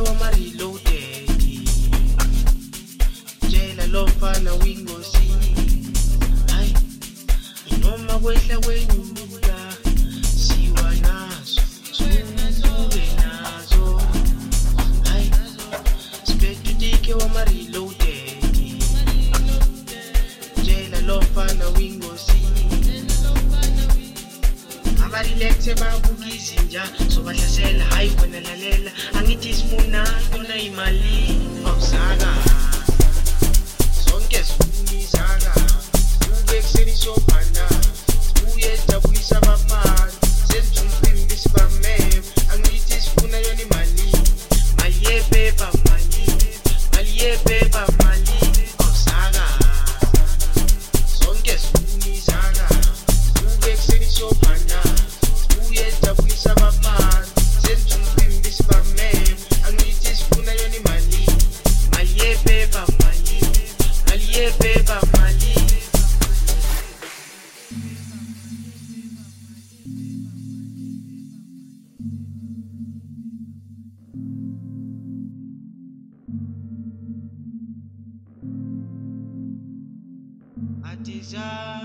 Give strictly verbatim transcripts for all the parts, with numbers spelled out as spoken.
wama reloaded. Jela lo mfana wingosini. Hayi inoma kwehla kwenyuka siwa nazo suke nazo. Hayi spedudike wama reloaded. Jela lo mfana wingosini. Abarilethe babukizinja sobahlasela hayi wena lalela angithi sifuna yona imali awusaka sonke sifunizaka uke ekseni sophanda uye jabulisa abafana sezijumphimbi sibameme angithi sifuna yona imali mali yepepa mali mali yepepa mali awusaka sonke sifunizaka uke ekseni sophanda jabulisa abafana sezijumphimbi sibameme angithi sifuna yona imali mali yepepa mali mali yepepa mali. Atiza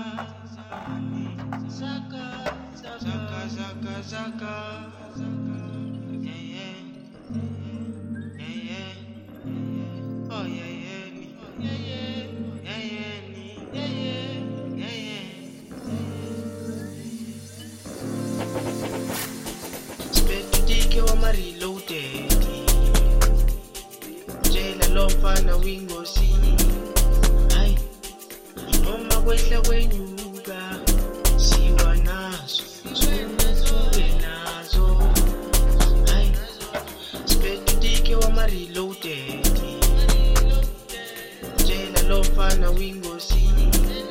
zaka zaka zaka zaka yeah yeah yeah yeah oh yeah yeah yeah yeah yeah yeah yeah yeah yeah. Spedudike wama reloaded. Jela lo mfana wingosini. Hayi inoma kwehla kwenyuka siwa nazo suke nazo. Hayi spedudike wama reloaded. Jela lo mfana wingosini.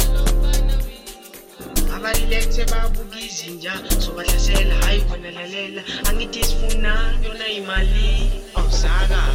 Abarilethe babukizinja sobahlasela hayi wena lalela angithi sifuna yona imali awusaka